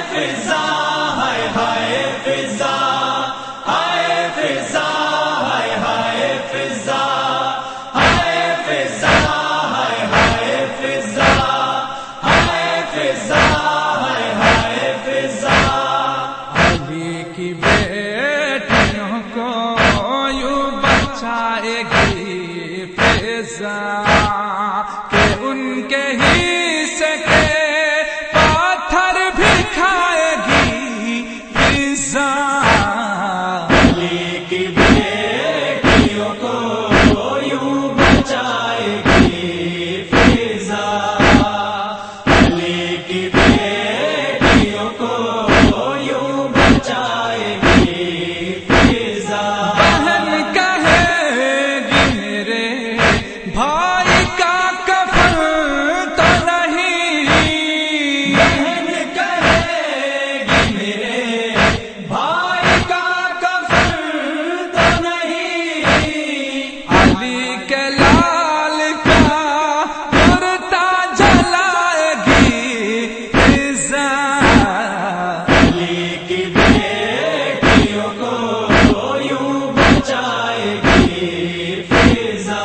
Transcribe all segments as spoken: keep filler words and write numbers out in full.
فضا ہائے ہائے فضا ہائے فضا ہائے ہائے فضا ہائے فضا ہائے ہائے فضا ہائے فضا ہائے ہائے فضا علی کی بیٹیوں کو یوں بچائے گی فضا کہ ان کے حصے کے پاتھر بھی کھائے گی فضا علی کی بیٹیوں کو یوں بچائے گی فضا علی کی بیٹیوں کو یوں بچائے گی فضا بہن کہے گی میرے بھائی کا کفن تو نہیں، بہن کہے گی میرے بھائی کا کفن تو نہیں، علی کے لال کا کرتا جلائے گی فضا علی کی بیٹیوں کو یوں بچائے گی فضا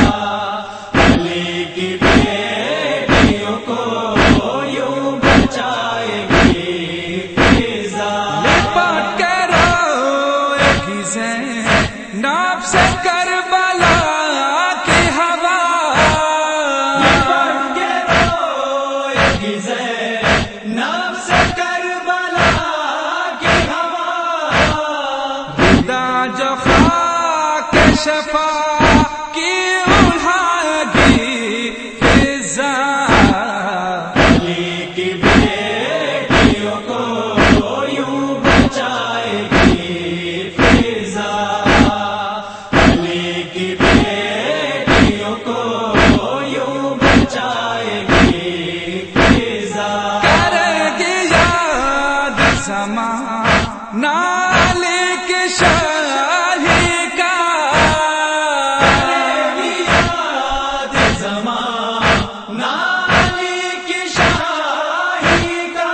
علی کی بیٹیوں کو یوں بچائے گی فضا لپٹ کے روئے گی زینب سے کربلا کی ہوا، بن کے روئے گی زینب سے کربلا کی ہوا، خدا جو خاک شفا کی اڑائے گی فضا علی کی بیٹیوں کو یوں بچائے گی فضا علی کی بیٹیوں کو یوں بچائے گی فضا کرے گی یاد زمانہ علی کی شاہی کا، یاد زمانہ علی کی شاہی کا،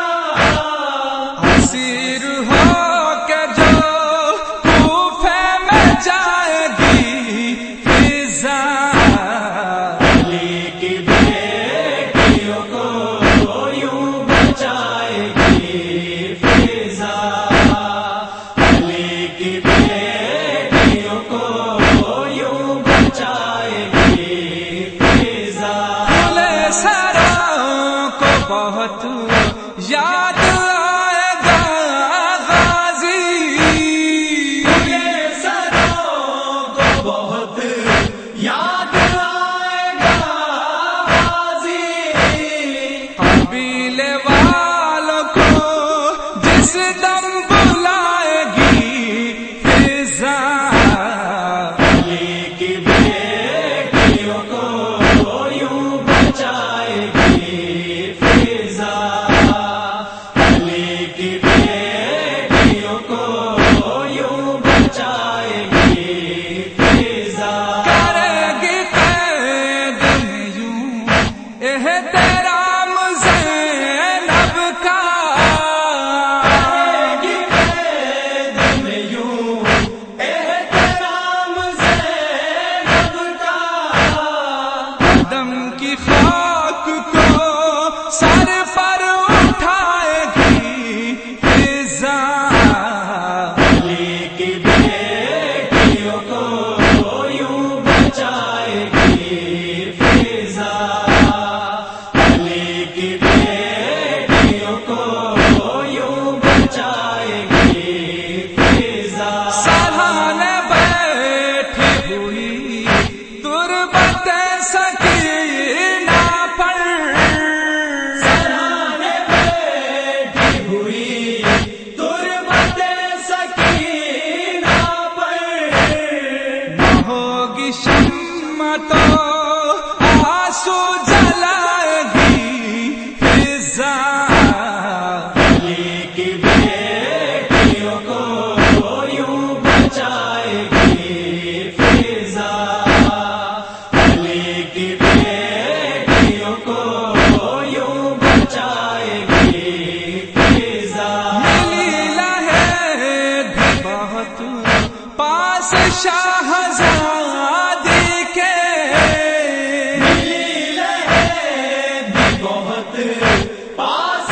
اسیر ہو کے جو کوفے میں جائے گی فضا علی کی بیٹیوں کو یوں بچائے گی فضا علی کی بیٹیوں کو یوں بچائے گی فضا بھولے سروں کو بہت یاد آئے گا غازی، یہ سروں کو بہت یاد آئے گا غازی، قبیلے والوں کو جس دم بلائے گی فضا علی کی بیٹیوں کو یوں بچائے گی فضا علی کی بیٹیوں کو یوں بچائے گی فضا کرے گی قید میں یوں احترام زینب کا، کرے گی شاہزادی کے ملی رہے بھی بہت پاس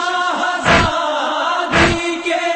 شاہزادی کے،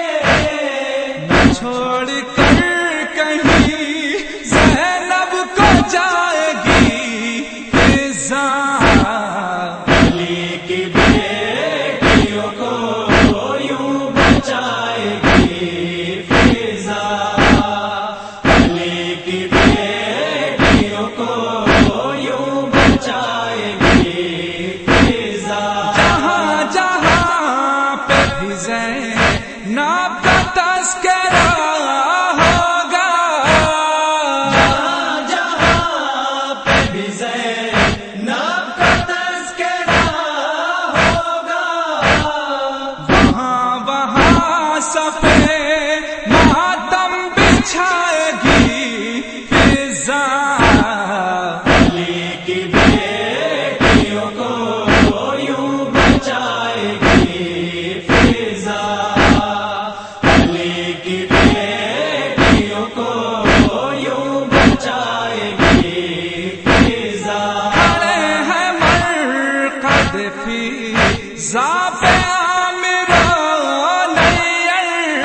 چھوڑ کر کہیں زینب کو جائے گی فضا، علی کی بیٹیوں کو یوں بچائے گی فضا، علی کی بیٹیوں کو یوں بچائے گی فضا، جہاں جہاں پہ بھی زینب کا تذکرہ ہوگا، جہاں جہاں پہ بھی زینب کا تذکرہ ہوگا، وہاں وہاں صفے ماتم بچھائے گی فضا، علی کی بیٹیوں کو یوں بچائے گی فضا، علی کی بیٹیوں کو یوں بچائے گی فضا، کھڑے ہیں مرقد فضا پہ عامر و نیر،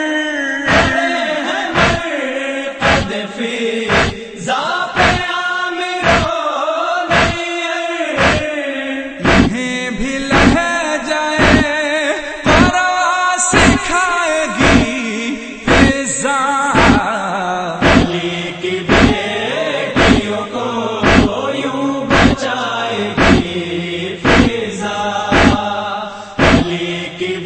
مرقد فضا پہ عامر و نیر، انہیں بھی لہجۂ قرآن سکھائے گی فضا، علی کی بیٹیوں کو یوں بچائے گی فضا، علی کی